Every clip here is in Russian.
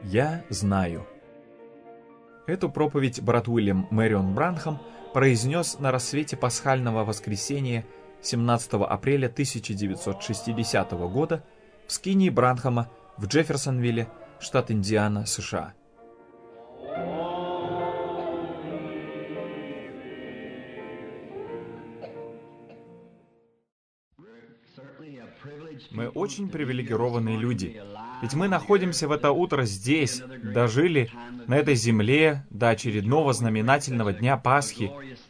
Я знаю. Эту проповедь брат Уильям Мэрион Бранхам произнес на рассвете пасхального воскресенья 17 апреля 1960 года в скинии Бранхама в Джефферсонвилле, штат Индиана, США. Мы очень привилегированные люди, ведь мы находимся в это утро здесь, дожили на этой земле до очередного знаменательного дня Пасхи.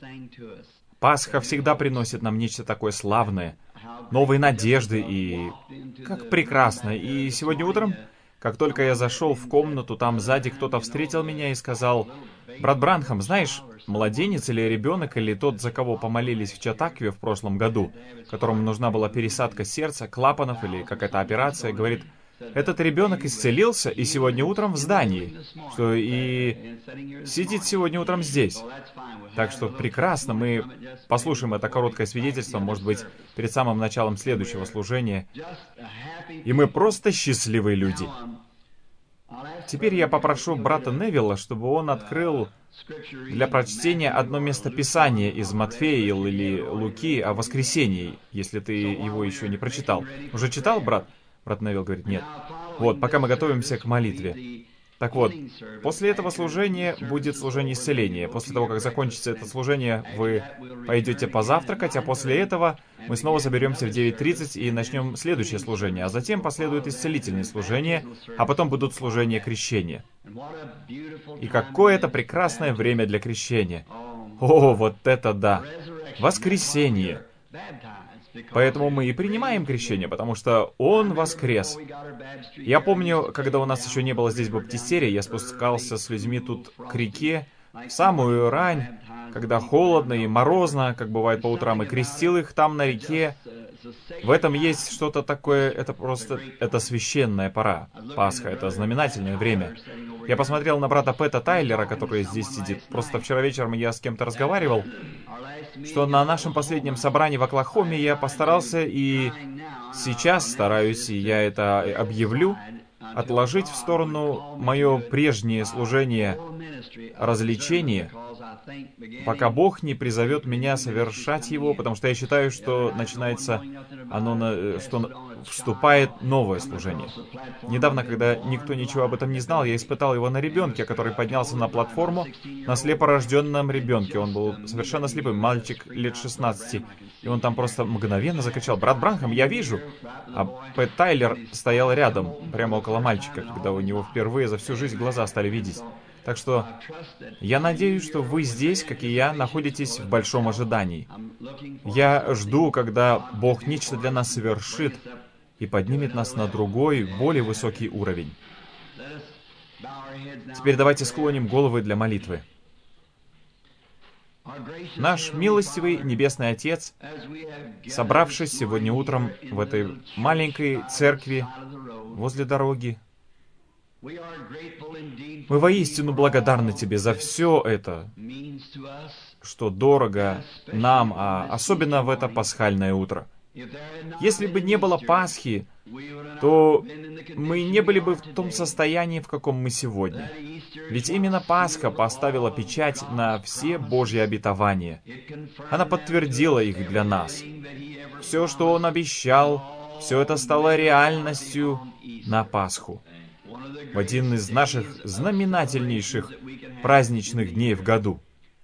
Пасха всегда приносит нам нечто такое славное, новые надежды и... как прекрасно. И сегодня утром, как только я зашел в комнату, там сзади кто-то встретил меня и сказал: «Брат Бранхам, знаешь, младенец или ребенок, или тот, за кого помолились в Чатакве в прошлом году, которому нужна была пересадка сердца, клапанов или какая-то операция, говорит, этот ребенок исцелился и сегодня утром в здании, что и сидит сегодня утром здесь». Так что прекрасно, мы послушаем это короткое свидетельство, может быть, перед самым началом следующего служения. И мы просто счастливые люди. Теперь я попрошу брата Невилла, чтобы он открыл для прочтения одно местописание из Матфея или Луки о воскресении, если ты его еще не прочитал. Уже читал, брат? Брат Невилл говорит, нет. Вот, пока мы готовимся к молитве. Так вот, после этого служения будет служение исцеления. После того, как закончится это служение, вы пойдете позавтракать, а после этого мы снова соберемся в 9:30 и начнем следующее служение. А затем последует исцелительное служение, а потом будут служения крещения. И какое это прекрасное время для крещения. О, вот это да! Воскресенье! Поэтому мы и принимаем крещение, потому что Он воскрес. Я помню, когда у нас еще не было здесь баптистерия, я спускался с людьми тут к реке в самую рань, когда холодно и морозно, как бывает по утрам, и крестил их там на реке. В этом есть что-то такое, это священная пора. Пасха — это знаменательное время. Я посмотрел на брата Пэта Тайлера, который здесь сидит. Просто вчера вечером я с кем-то разговаривал, что на нашем последнем собрании в Оклахоме я постарался, и сейчас стараюсь, и я это объявлю, отложить в сторону мое прежнее служение развлечения, пока Бог не призовет меня совершать его, потому что я считаю, что начинается что вступает новое служение. Недавно, когда никто ничего об этом не знал, я испытал его на ребенке, который поднялся на платформу, на слепорожденном ребенке. Он был совершенно слепым, мальчик лет 16, и он там просто мгновенно закричал: «Брат Бранхам, я вижу!» А Пэт Тайлер стоял рядом, прямо около мальчика, когда у него впервые за всю жизнь глаза стали видеть. Так что я надеюсь, что вы здесь, как и я, находитесь в большом ожидании. Я жду, когда Бог нечто для нас совершит и поднимет нас на другой, более высокий уровень. Теперь давайте склоним головы для молитвы. Наш милостивый Небесный Отец, собравшись сегодня утром в этой маленькой церкви возле дороги, мы воистину благодарны Тебе за все это, что дорого нам, а особенно в это пасхальное утро. Если бы не было Пасхи, то мы не были бы в том состоянии, в каком мы сегодня. Ведь именно Пасха поставила печать на все Божьи обетования. Она подтвердила их для нас. Все, что Он обещал, все это стало реальностью на Пасху. В один из наших знаменательнейших праздничных дней в году.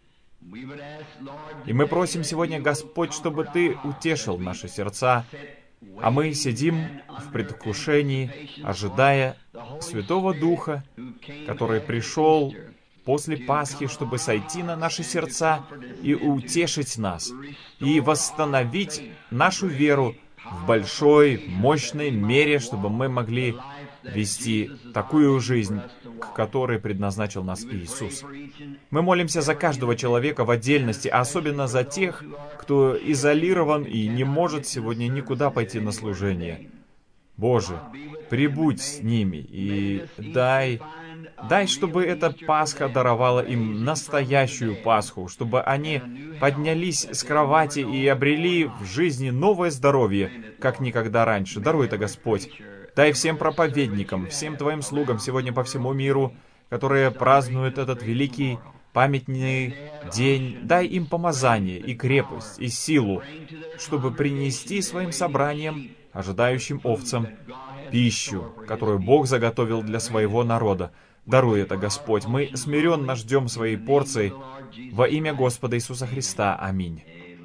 И мы просим сегодня, Господь, чтобы Ты утешил наши сердца, а мы сидим в предвкушении, ожидая Святого Духа, который пришел после Пасхи, чтобы сойти на наши сердца и утешить нас, и восстановить нашу веру в большой, мощной мере, чтобы мы могли вести такую жизнь, к которой предназначил нас Иисус. Мы молимся за каждого человека в отдельности, а особенно за тех, кто изолирован и не может сегодня никуда пойти на служение. Боже, прибудь с ними и дай, чтобы эта Пасха даровала им настоящую Пасху, чтобы они поднялись с кровати и обрели в жизни новое здоровье, как никогда раньше. Даруй это, Господь. Дай всем проповедникам, всем Твоим слугам сегодня по всему миру, которые празднуют этот великий памятный день, дай им помазание и крепость, и силу, чтобы принести своим собраниям, ожидающим овцам, пищу, которую Бог заготовил для своего народа. Даруй это, Господь. Мы смиренно ждем своей порции во имя Господа Иисуса Христа. Аминь.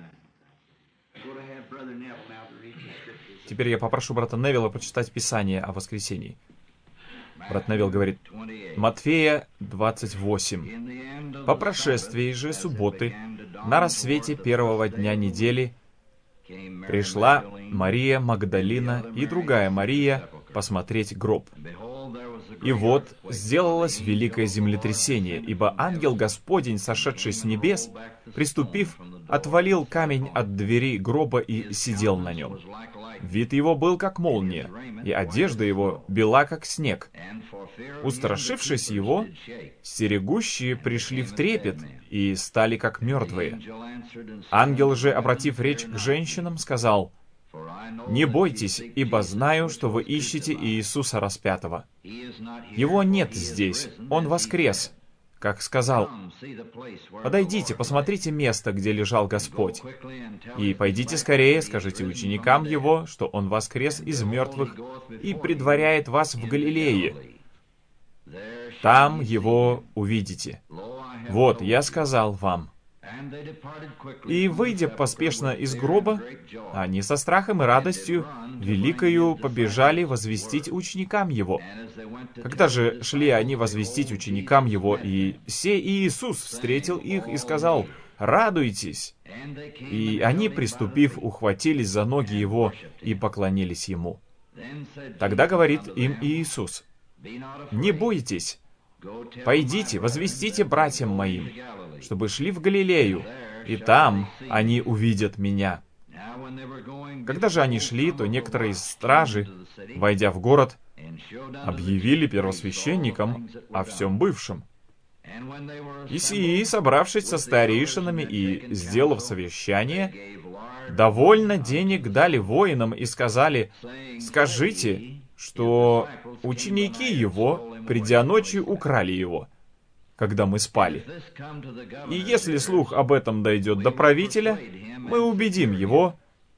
Теперь я попрошу брата Невилла прочитать Писание о воскресении. Брат Невилл говорит, Матфея 28. «По прошествии же субботы, на рассвете первого дня недели, пришла Мария Магдалина и другая Мария посмотреть гроб. И вот сделалось великое землетрясение, ибо ангел Господень, сошедший с небес, приступив, отвалил камень от двери гроба и сидел на нем. Вид его был как молния, и одежда его бела как снег. Устрашившись его, стерегущие пришли в трепет и стали как мертвые. Ангел же, обратив речь к женщинам, сказал: «Не бойтесь, ибо знаю, что вы ищете Иисуса распятого. Его нет здесь, Он воскрес, как сказал. Подойдите, посмотрите место, где лежал Господь. И пойдите скорее, скажите ученикам Его, что Он воскрес из мертвых и предваряет вас в Галилее. Там Его увидите. Вот, я сказал вам». И, выйдя поспешно из гроба, они со страхом и радостью великою побежали возвестить ученикам Его. Когда же шли они возвестить ученикам Его, и сей Иисус встретил их и сказал: «Радуйтесь!» И они, приступив, ухватились за ноги Его и поклонились Ему. Тогда говорит им Иисус: «Не бойтесь! Пойдите, возвестите братьям моим, чтобы шли в Галилею, и там они увидят Меня». Когда же они шли, то некоторые из стражи, войдя в город, объявили первосвященникам о всем бывшем. И сии, собравшись со старейшинами и сделав совещание, довольно денег дали воинам и сказали: «Скажите, что ученики Его, придя ночью, украли Его, когда мы спали. И если слух об этом дойдет до правителя, мы убедим его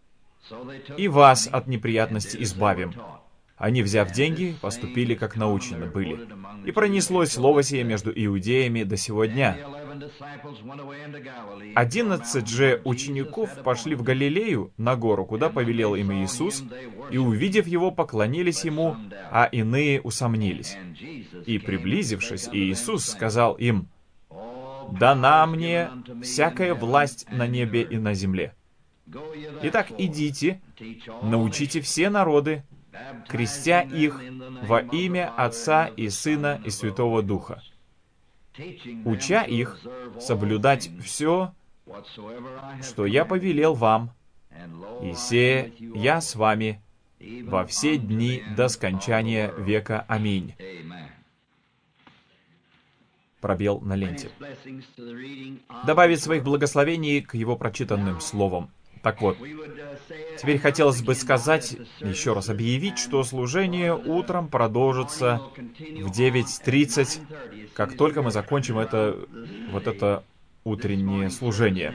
и вас от неприятности избавим». Они, взяв деньги, поступили, как научены были. И пронеслось слово сие между иудеями до сего дня. 11 же учеников пошли в Галилею, на гору, куда повелел им Иисус, и, увидев Его, поклонились Ему, а иные усомнились. И, приблизившись, Иисус сказал им: «Дана мне всякая власть на небе и на земле. Итак, идите, научите все народы, крестя их во имя Отца и Сына и Святого Духа, уча их соблюдать все, что я повелел вам, и се я с вами во все дни до скончания века. Аминь». Пробел на ленте. Добавить своих благословений к его прочитанным словам. Так вот, теперь хотелось бы сказать, еще раз объявить, что служение утром продолжится в 9:30, как только мы закончим это утреннее служение.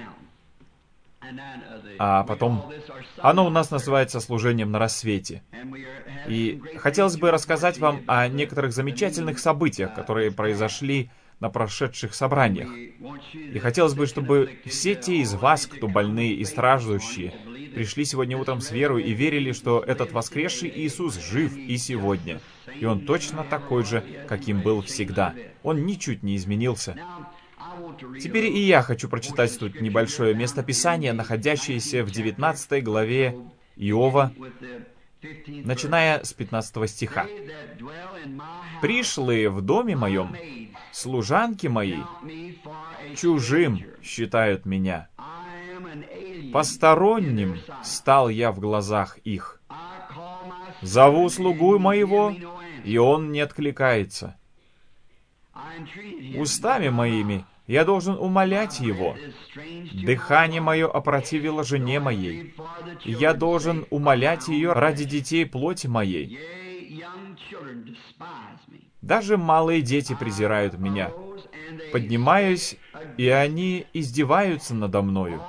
А потом оно у нас называется служением на рассвете. И хотелось бы рассказать вам о некоторых замечательных событиях, которые произошли на прошедших собраниях. И хотелось бы, чтобы все те из вас, кто больные и страждущие, пришли сегодня утром с верой и верили, что этот воскресший Иисус жив и сегодня. И Он точно такой же, каким был всегда. Он ничуть не изменился. Теперь и я хочу прочитать тут небольшое местописание, находящееся в 19 главе Иова, начиная с 15 стиха. «Пришлые в доме моем, служанки мои, чужим считают меня. Посторонним стал я в глазах их. Зову слугу моего, и он не откликается. Устами моими я должен умолять его. Дыхание мое опротивило жене моей, и я должен умолять ее ради детей плоти моей. Даже малые дети презирают меня. Поднимаюсь, и они издеваются надо мною.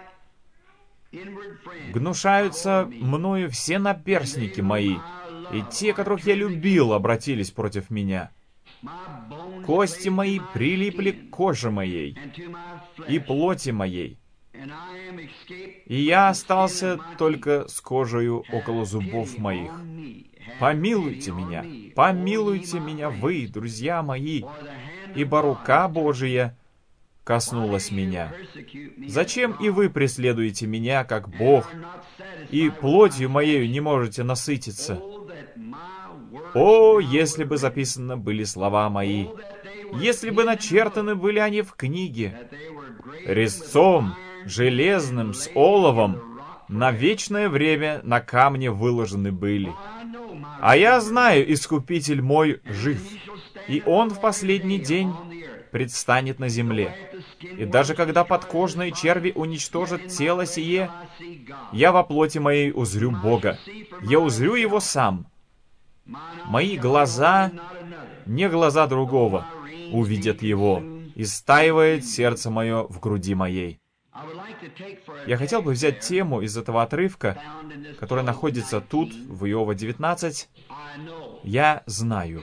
Гнушаются мною все наперстники мои, и те, которых я любил, обратились против меня. Кости мои прилипли к коже моей и плоти моей, и я остался только с кожею около зубов моих. Помилуйте меня вы, друзья мои, ибо рука Божия коснулась меня. Зачем и вы преследуете меня, как Бог, и плотью моею не можете насытиться? О, если бы записаны были слова мои, если бы начертаны были они в книге, резцом, железным, с оловом, на вечное время на камне выложены были. А я знаю, Искупитель мой жив, и Он в последний день предстанет на земле. И даже когда подкожные черви уничтожат тело сие, я во плоти моей узрю Бога. Я узрю Его сам. Мои глаза, не глаза другого, увидят Его, и стаивает сердце мое в груди моей. Я хотел бы взять тему из этого отрывка, который находится тут, в Иова 19. «Я знаю».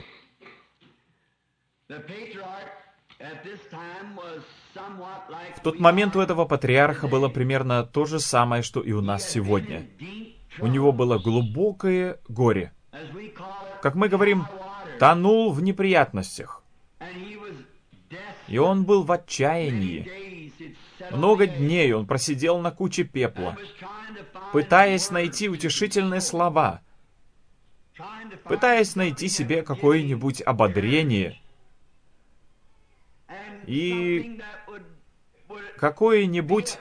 В тот момент у этого патриарха было примерно то же самое, что и у нас сегодня. У него было глубокое горе. Как мы говорим, тонул в неприятностях. И он был в отчаянии. Много дней он просидел на куче пепла, пытаясь найти утешительные слова, пытаясь найти себе какое-нибудь ободрение и какое-нибудь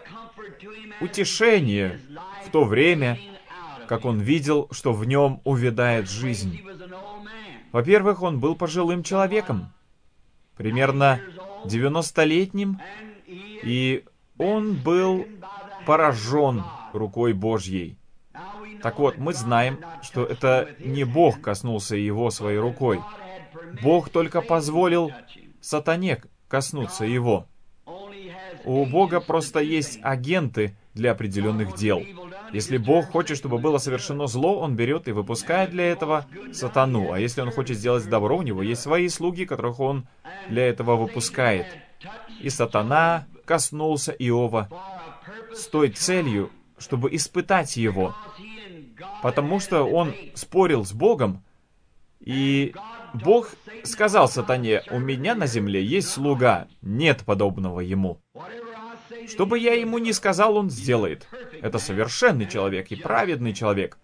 утешение в то время, как он видел, что в нем увядает жизнь. Во-первых, он был пожилым человеком, примерно 90-летним, и он был поражен рукой Божьей. Так вот, мы знаем, что это не Бог коснулся его своей рукой. Бог только позволил сатане коснуться его. У Бога просто есть агенты для определенных дел. Если Бог хочет, чтобы было совершено зло, Он берет и выпускает для этого сатану. А если Он хочет сделать добро, у Него есть свои слуги, которых Он для этого выпускает. И сатана коснулся Иова с той целью, чтобы испытать его. Потому что он спорил с Богом, и Бог сказал сатане: «У меня на земле есть слуга, нет подобного ему». Что бы я ему ни сказал, он сделает. Это совершенный человек и праведный человек.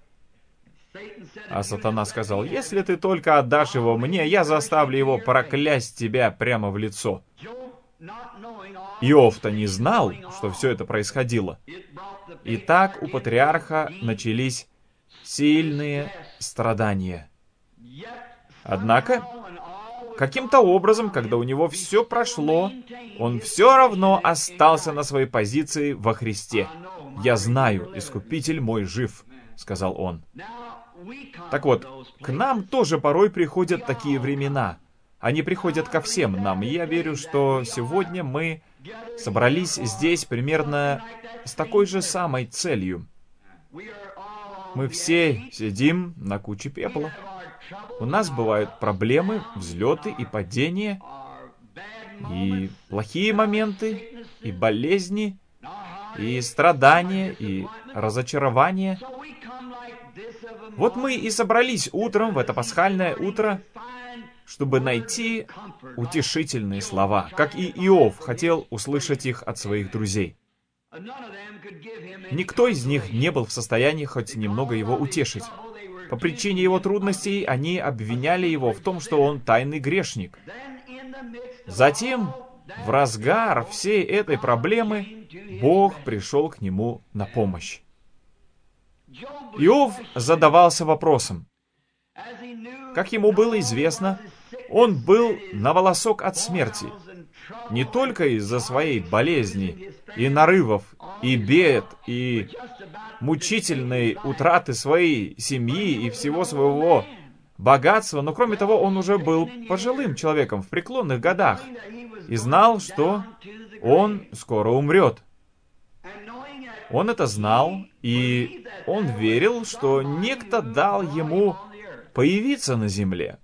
А сатана сказал: «Если ты только отдашь его мне, я заставлю его проклясть тебя прямо в лицо». Иов-то не знал, что все это происходило. И так у патриарха начались сильные страдания. Однако, каким-то образом, когда у него все прошло, он все равно остался на своей позиции во Христе. «Я знаю, Искупитель мой жив», — сказал он. Так вот, к нам тоже порой приходят такие времена. Они приходят ко всем нам. И я верю, что сегодня мы собрались здесь примерно с такой же самой целью. Мы все сидим на куче пепла. У нас бывают проблемы, взлеты и падения, и плохие моменты, и болезни, и страдания, и разочарования. Вот мы и собрались утром, в это пасхальное утро, чтобы найти утешительные слова, как и Иов хотел услышать их от своих друзей. Никто из них не был в состоянии хоть немного его утешить. По причине его трудностей они обвиняли его в том, что он тайный грешник. Затем, в разгар всей этой проблемы, Бог пришел к нему на помощь. Иов задавался вопросом. Как ему было известно, он был на волосок от смерти. Не только из-за своей болезни, и нарывов, и бед, и мучительной утраты своей семьи и всего своего богатство, но кроме того, он уже был пожилым человеком в преклонных годах и знал, что он скоро умрет. Он это знал, и он верил, что некто дал ему появиться на земле.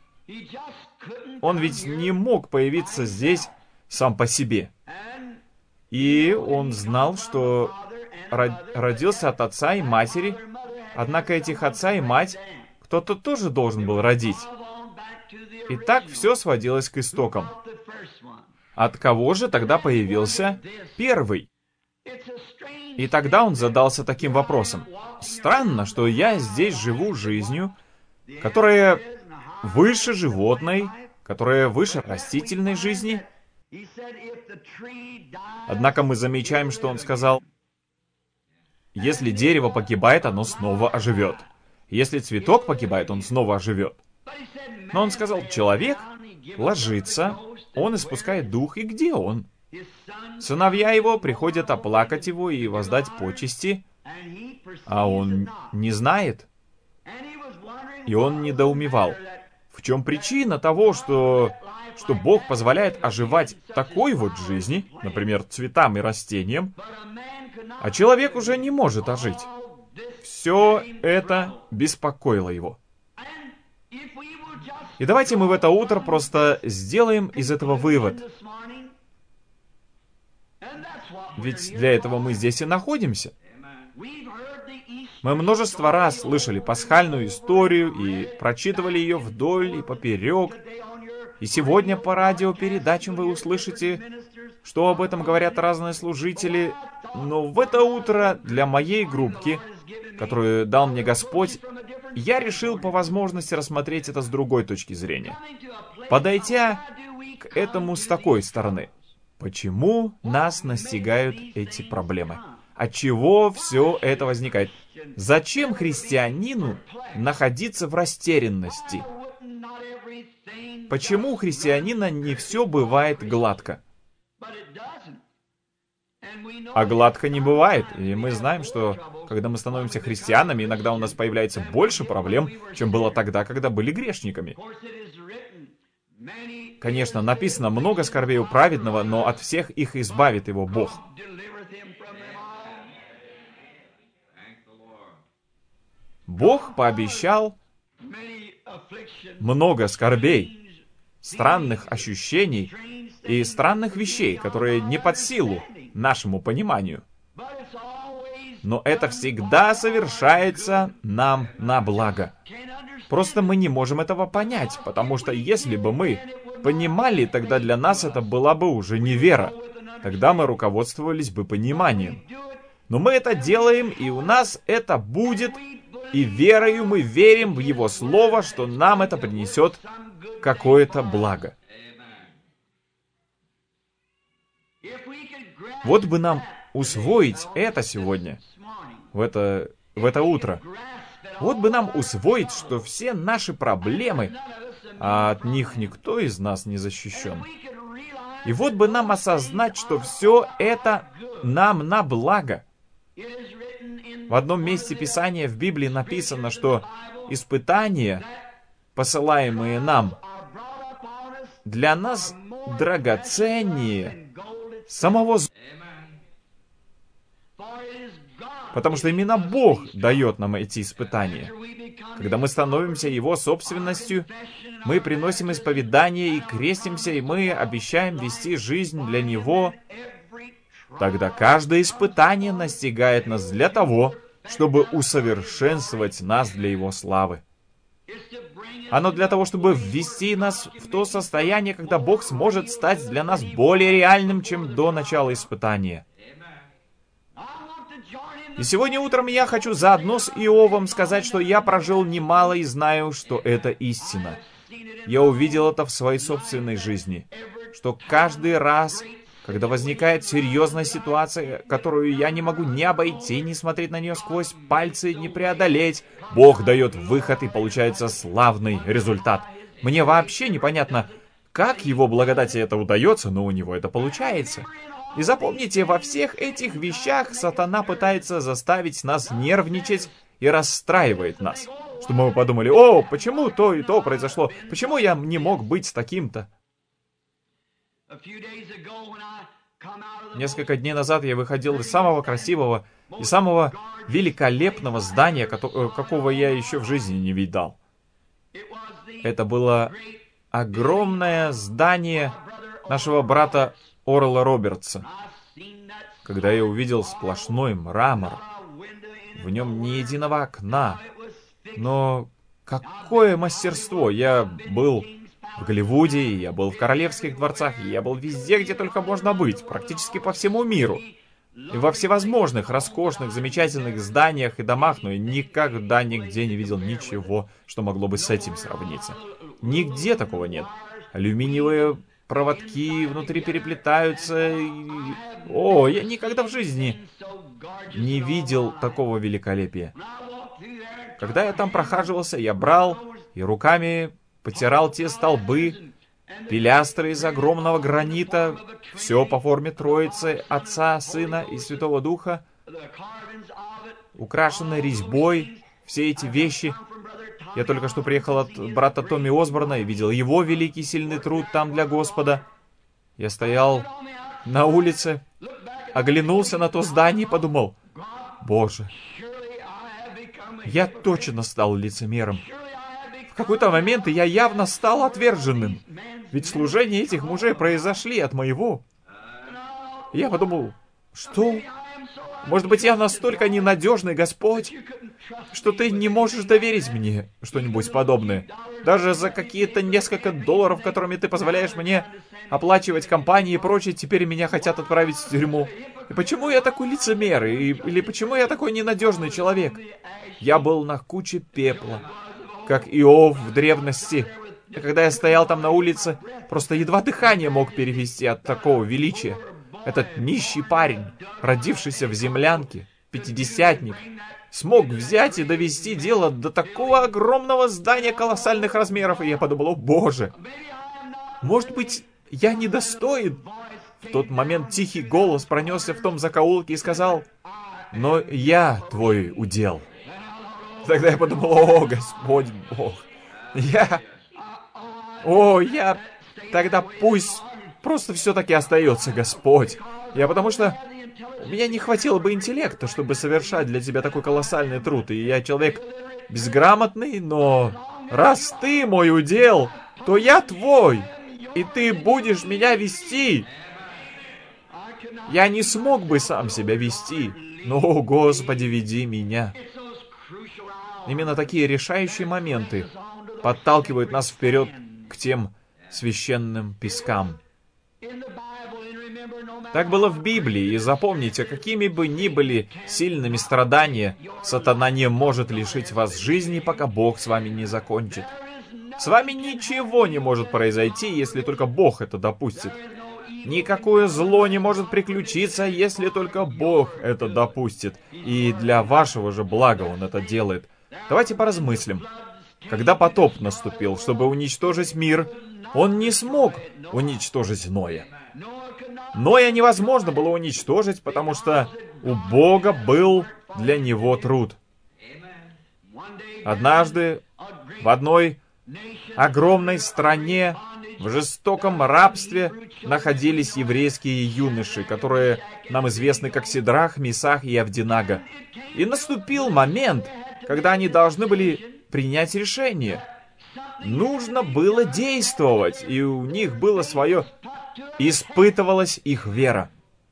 Он ведь не мог появиться здесь сам по себе. И он знал, что родился от отца и матери, однако этих отца и мать кто-то тоже должен был родить. И так все сводилось к истокам. От кого же тогда появился первый? И тогда он задался таким вопросом. Странно, что я здесь живу жизнью, которая выше животной, которая выше растительной жизни. Однако мы замечаем, что он сказал, если дерево погибает, оно снова оживет. Если цветок погибает, он снова оживет. Но он сказал, человек ложится, он испускает дух, и где он? Сыновья его приходят оплакать его и воздать почести, а он не знает. И он недоумевал. В чем причина того, что Бог позволяет оживать такой вот жизни, например, цветам и растениям, а человек уже не может ожить? Все это беспокоило его. И давайте мы в это утро просто сделаем из этого вывод. Ведь для этого мы здесь и находимся. Мы множество раз слышали пасхальную историю и прочитывали ее вдоль и поперек. И сегодня по радиопередачам вы услышите, что об этом говорят разные служители. Но в это утро для моей группки, которую дал мне Господь, я решил по возможности рассмотреть это с другой точки зрения. Подойдя к этому с такой стороны. Почему нас настигают эти проблемы? Отчего все это возникает? Зачем христианину находиться в растерянности? Почему у христианина не все бывает гладко? А гладко не бывает. И мы знаем, что когда мы становимся христианами, иногда у нас появляется больше проблем, чем было тогда, когда были грешниками. Конечно, написано много скорбей у праведного, но от всех их избавит его Бог. Бог пообещал много скорбей, странных ощущений и странных вещей, которые не под силу нашему пониманию. Но это всегда совершается нам на благо. Просто мы не можем этого понять, потому что если бы мы понимали, тогда для нас это была бы уже не вера. Тогда мы руководствовались бы пониманием. Но мы это делаем, и у нас это будет, и верою мы верим в Его Слово, что нам это принесет какое-то благо. Вот бы нам усвоить это сегодня, в это утро. Вот бы нам усвоить, что все наши проблемы, а от них никто из нас не защищен. И вот бы нам осознать, что все это нам на благо. В одном месте Писания в Библии написано, что испытания, посылаемые нам, для нас драгоценнее самого золота. Потому что именно Бог дает нам эти испытания. Когда мы становимся Его собственностью, мы приносим исповедание и крестимся, и мы обещаем вести жизнь для Него. Тогда каждое испытание настигает нас для того, чтобы усовершенствовать нас для Его славы. Оно для того, чтобы ввести нас в то состояние, когда Бог сможет стать для нас более реальным, чем до начала испытания. И сегодня утром я хочу заодно с Иовом сказать, что я прожил немало и знаю, что это истина. Я увидел это в своей собственной жизни, что каждый раз, когда возникает серьезная ситуация, которую я не могу ни обойти, ни смотреть на нее сквозь пальцы, не преодолеть, Бог дает выход, и получается славный результат. Мне вообще непонятно, как Его благодати это удается, но у Него это получается. И запомните, во всех этих вещах сатана пытается заставить нас нервничать и расстраивает нас. чтобы мы подумали: «О, почему то и то произошло? Почему я не мог быть таким-то?» Несколько дней назад я выходил из самого красивого и самого великолепного здания, какого я еще в жизни не видал. Это было огромное здание нашего брата Орла Робертса. Когда я увидел сплошной мрамор, в нем ни единого окна, но какое мастерство! Я был в Голливуде, я был в королевских дворцах, я был везде, где только можно быть, практически по всему миру. И во всевозможных, роскошных, замечательных зданиях и домах, но я никогда нигде не видел ничего, что могло бы с этим сравниться. Нигде такого нет. Алюминиевые проводки внутри переплетаются. О, я никогда в жизни не видел такого великолепия. Когда я там прохаживался, я брал и руками потирал те столбы, пилястры из огромного гранита, все по форме Троицы, Отца, Сына и Святого Духа, украшенные резьбой, все эти вещи. Я только что приехал от брата Томми Осборна и видел его великий сильный труд там для Господа. Я стоял на улице, оглянулся на то здание и подумал: «Боже, я точно стал лицемером. В какой-то момент я явно стал отверженным. Ведь служения этих мужей произошли от моего». Я подумал: что? Может быть, я настолько ненадежный, Господь, что Ты не можешь доверить мне что-нибудь подобное? Даже за какие-то несколько долларов, которыми Ты позволяешь мне оплачивать компании и прочее, теперь меня хотят отправить в тюрьму. И почему я такой лицемер? Или почему я такой ненадежный человек? Я был на куче пепла, как Иов в древности. И когда я стоял там на улице, просто едва дыхание мог перевести от такого величия. Этот нищий парень, родившийся в землянке, пятидесятник, смог взять и довести дело до такого огромного здания колоссальных размеров. И я подумал: «О, Боже, может быть, я недостоин?» В тот момент тихий голос пронесся в том закоулке и сказал: «Но я твой удел». Тогда я подумал: «О, Господь Бог, тогда пусть просто все-таки остается, Господь. Потому что у меня не хватило бы интеллекта, чтобы совершать для Тебя такой колоссальный труд. И я человек безграмотный, но раз Ты мой удел, то я Твой, и Ты будешь меня вести. Я не смог бы сам себя вести, но, Господи, веди меня». Именно такие решающие моменты подталкивают нас вперед к тем священным пескам. Так было в Библии, и запомните, какими бы ни были сильными страдания, сатана не может лишить вас жизни, пока Бог с вами не закончит. С вами ничего не может произойти, если только Бог это допустит. Никакое зло не может приключиться, если только Бог это допустит. И для вашего же блага Он это делает. Давайте поразмыслим. Когда потоп наступил, чтобы уничтожить мир, Он не смог уничтожить Ноя. Ноя невозможно было уничтожить, потому что у Бога был для него труд. Однажды в одной огромной стране в жестоком рабстве находились еврейские юноши, которые нам известны как Сидрах, Месах и Авдинага. И наступил момент, когда они должны были принять решение. Нужно было действовать, и у них было свое... Испытывалась их вера.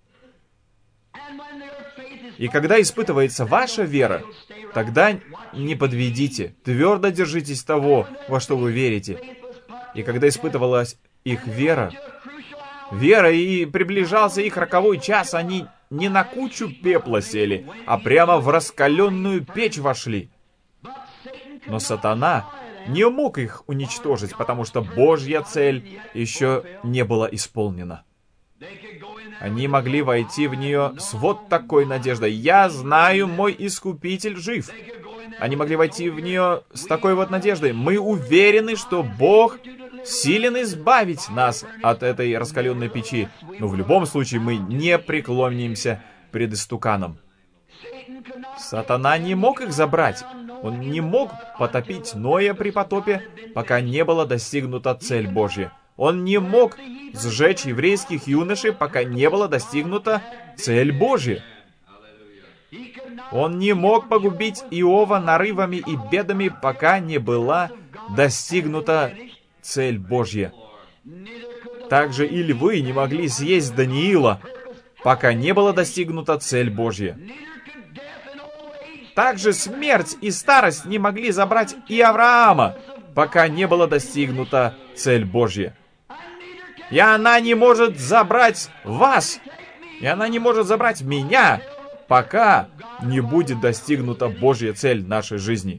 И когда испытывается ваша вера, тогда не подведите, твердо держитесь того, во что вы верите. И когда испытывалась их вера, и приближался их роковой час, они не на кучу пепла сели, а прямо в раскаленную печь вошли. Но сатана не мог их уничтожить, потому что Божья цель еще не была исполнена. Они могли войти в нее с вот такой надеждой: «Я знаю, мой Искупитель жив». Они могли войти в нее с такой вот надеждой: «Мы уверены, что Бог силен избавить нас от этой раскаленной печи, но в любом случае мы не преклонимся пред истуканом». Сатана не мог их забрать. Он не мог потопить Ноя при потопе, пока не была достигнута цель Божья. Он не мог сжечь еврейских юношей, пока не была достигнута цель Божья. Он не мог погубить Иова нарывами и бедами, пока не была достигнута цель Божья. Также и львы не могли съесть Даниила, пока не была достигнута цель Божья. Также смерть и старость не могли забрать и Авраама, пока не была достигнута цель Божья. И она не может забрать вас, и она не может забрать меня, пока не будет достигнута Божья цель нашей жизни.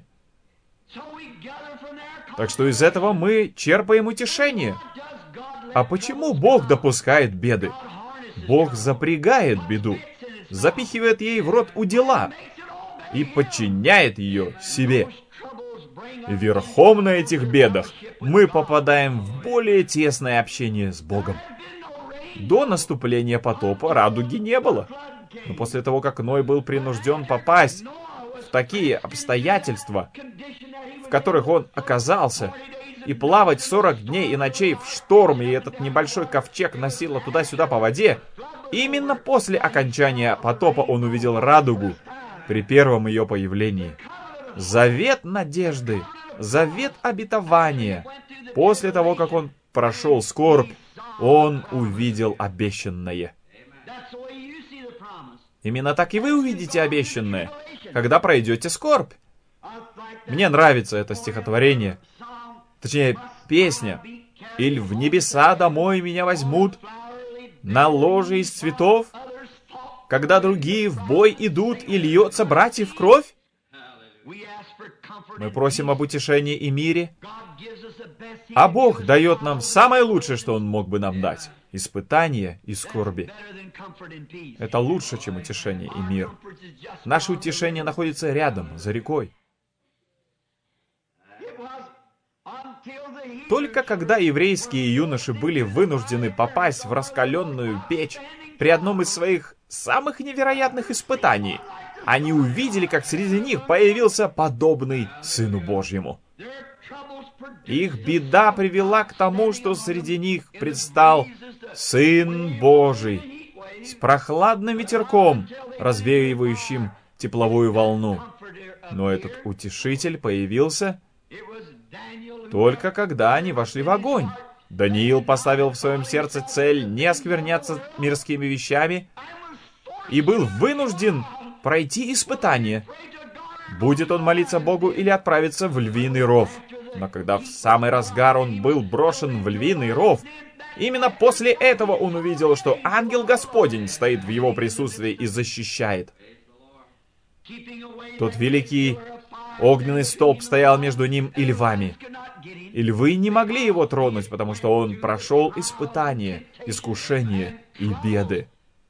Так что из этого мы черпаем утешение. А почему Бог допускает беды? Бог запрягает беду, запихивает ей в рот удила и подчиняет ее себе. Верхом на этих бедах мы попадаем в более тесное общение с Богом. До наступления потопа радуги не было. Но после того, как Ной был принужден попасть в такие обстоятельства, в которых он оказался, и плавать 40 дней и ночей в шторм, и этот небольшой ковчег носило туда-сюда по воде, именно после окончания потопа он увидел радугу при первом ее появлении. Завет надежды, завет обетования. После того, как он прошел скорбь, он увидел обещанное. Именно так и вы увидите обещанное, когда пройдете скорбь. Мне нравится это стихотворение. Точнее, песня. «Иль в небеса домой меня возьмут на ложе из цветов, когда другие в бой идут и льется братьев кровь». Мы просим об утешении и мире, а Бог дает нам самое лучшее, что Он мог бы нам дать. Испытания и скорби. Это лучше, чем утешение и мир. Наше утешение находится рядом, за рекой. Только когда еврейские юноши были вынуждены попасть в раскаленную печь при одном из своих самых невероятных испытаний, они увидели, как среди них появился подобный Сыну Божьему. Их беда привела к тому, что среди них предстал Сын Божий с прохладным ветерком, развеивающим тепловую волну. Но этот утешитель появился только когда они вошли в огонь. Даниил поставил в своем сердце цель не оскверняться мирскими вещами и был вынужден пройти испытание. Будет он молиться Богу или отправиться в львиный ров. Но когда в самый разгар он был брошен в львиный ров, именно после этого он увидел, что ангел Господень стоит в его присутствии и защищает. Тот великий огненный столб стоял между ним и львами. И львы не могли его тронуть, потому что он прошел испытания, искушения и беды.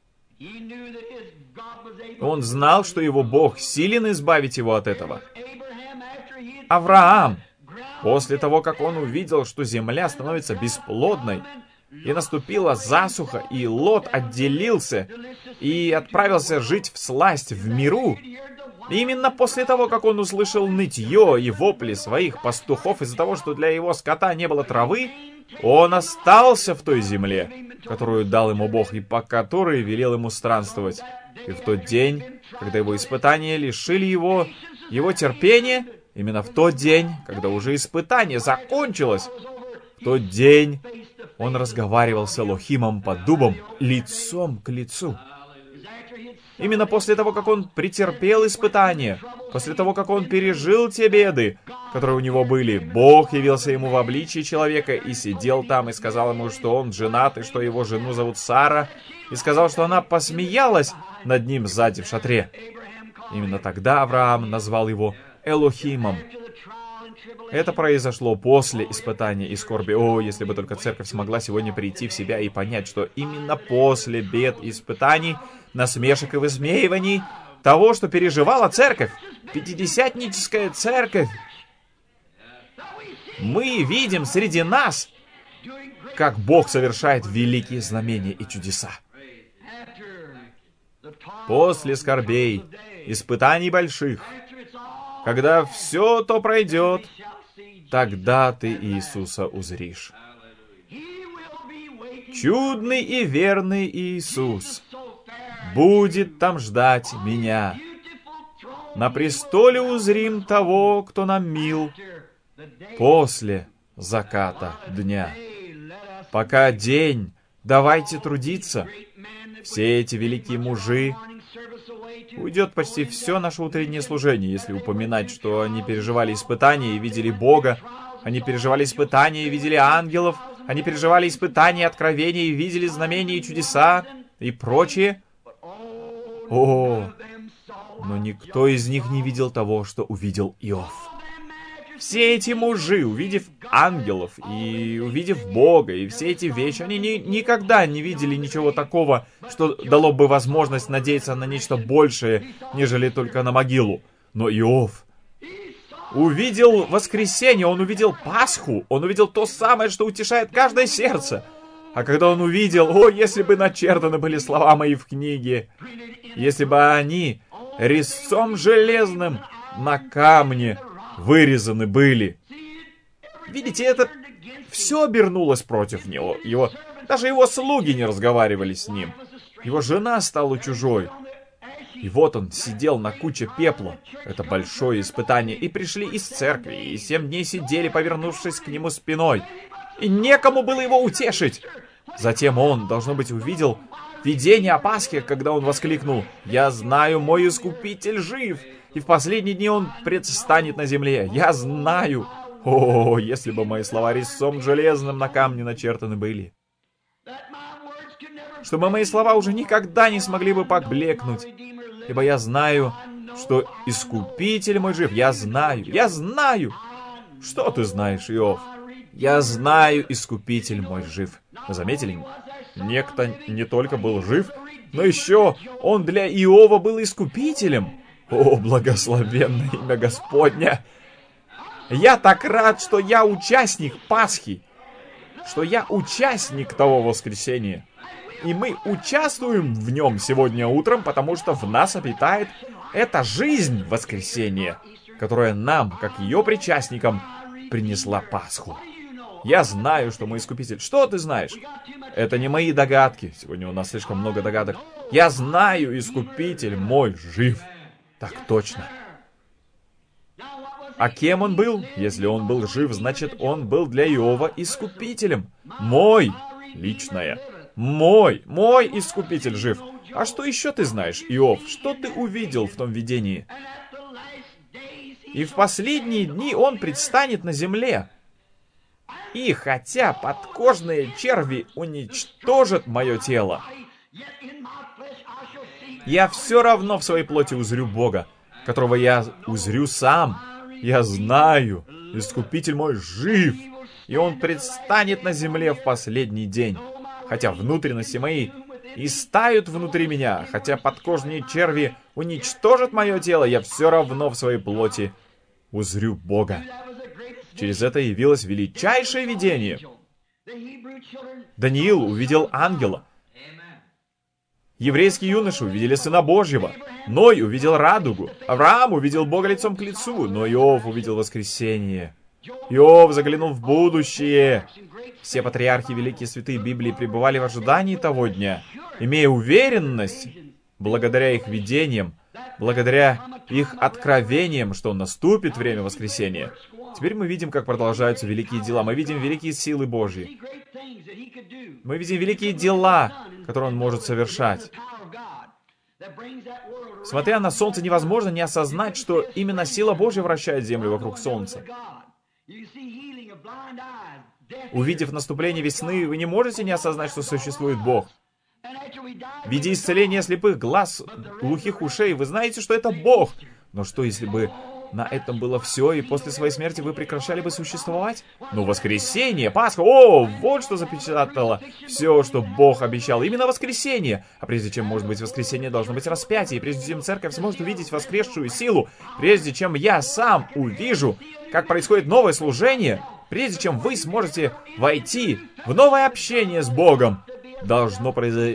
Он знал, что его Бог силен избавить его от этого. Авраам, после того, как он увидел, что земля становится бесплодной, и наступила засуха, и Лот отделился и отправился жить всласть в миру, именно после того, как он услышал нытье и вопли своих пастухов из-за того, что для его скота не было травы, он остался в той земле, которую дал ему Бог и по которой велел ему странствовать. И в тот день, когда его испытания лишили его терпения, именно в тот день, когда уже испытание закончилось, в тот день он разговаривал с Элохимом под дубом лицом к лицу. Именно после того, как он претерпел испытания, после того, как он пережил те беды, которые у него были, Бог явился ему в обличии человека и сидел там, и сказал ему, что он женат, и что его жену зовут Сара, и сказал, что она посмеялась над ним сзади в шатре. Именно тогда Авраам назвал его Элохимом. Это произошло после испытания и скорби. О, если бы только церковь смогла сегодня прийти в себя и понять, что именно после бед и испытаний, насмешек и высмеиваний, того, что переживала церковь, пятидесятническая церковь, мы видим среди нас, как Бог совершает великие знамения и чудеса. После скорбей, испытаний больших, Когда все то пройдет, тогда ты Иисуса узришь. Чудный и верный Иисус будет там ждать меня. На престоле узрим того, кто нам мил, после заката дня. Пока день, давайте трудиться. Все эти великие мужи, уйдет почти все наше утреннее служение, если упоминать, что они переживали испытания и видели Бога, они переживали испытания и видели ангелов, они переживали испытания и откровения и видели знамения и чудеса и прочее. О, но никто из них не видел того, что увидел Иов. Все эти мужи, увидев ангелов и увидев Бога, и все эти вещи, они никогда не видели ничего такого, что дало бы возможность надеяться на нечто большее, нежели только на могилу. Но Иов увидел воскресение, он увидел Пасху, он увидел то самое, что утешает каждое сердце. А когда он увидел, о, если бы начертаны были слова мои в книге, если бы они резцом железным на камне вырезаны были. Видите, это все обернулось против него. Даже его слуги не разговаривали с ним. Его жена стала чужой. И вот он сидел на куче пепла. Это большое испытание. И пришли из церкви, и 7 дней сидели, повернувшись к нему спиной. И некому было его утешить. Затем он, должно быть, увидел видение о Пасхе, когда он воскликнул: «Я знаю, мой Искупитель жив, и в последние дни он предстанет на земле. Я знаю». О, если бы мои слова резцом железным на камне начертаны были. Чтобы мои слова уже никогда не смогли бы поблекнуть. Ибо я знаю, что Искупитель мой жив. Я знаю. Что ты знаешь, Иов? Я знаю, Искупитель мой жив. Вы заметили? Некто не только был жив, но еще он для Иова был Искупителем. О, благословенное имя Господня! Я так рад, что я участник Пасхи, что я участник того воскресения. И мы участвуем в нем сегодня утром, потому что в нас обитает эта жизнь воскресения, которая нам, как ее причастникам, принесла Пасху. Я знаю, что мой Искупитель. Что ты знаешь? Это не мои догадки. Сегодня у нас слишком много догадок. Я знаю, Искупитель мой жив. Так точно. А кем он был? Если он был жив, значит, он был для Иова Искупителем. Мой, личное. Мой Искупитель жив. А что еще ты знаешь, Иов? Что ты увидел в том видении? И в последние дни он предстанет на земле. И хотя подкожные черви уничтожат мое тело, я все равно в своей плоти узрю Бога, которого я узрю сам. Я знаю, Искупитель мой жив, и он предстанет на земле в последний день. Хотя внутренности мои истают внутри меня, хотя подкожные черви уничтожат мое тело, я все равно в своей плоти узрю Бога. Через это явилось величайшее видение. Даниил увидел ангела. Еврейские юноши увидели Сына Божьего. Ной увидел радугу. Авраам увидел Бога лицом к лицу. Но Иов увидел воскресение. Иов заглянул в будущее. Все патриархи, великие святые Библии пребывали в ожидании того дня, имея уверенность, благодаря их видениям, благодаря их откровениям, что наступит время воскресения. Теперь мы видим, как продолжаются великие дела. Мы видим великие силы Божьи. Мы видим великие дела, которые Он может совершать. Смотря на солнце, невозможно не осознать, что именно сила Божья вращает землю вокруг солнца. Увидев наступление весны, вы не можете не осознать, что существует Бог. Видя исцеление слепых глаз, глухих ушей, вы знаете, что это Бог. Но что, если бы на этом было все, и после своей смерти вы прекращали бы существовать? Ну, воскресенье, Пасха, о, вот что запечатало все, что Бог обещал. Именно воскресенье. А прежде чем может быть воскресенье, должно быть распятие. И прежде чем церковь сможет увидеть воскресшую силу, прежде чем я сам увижу, как происходит новое служение, прежде чем вы сможете войти в новое общение с Богом, должно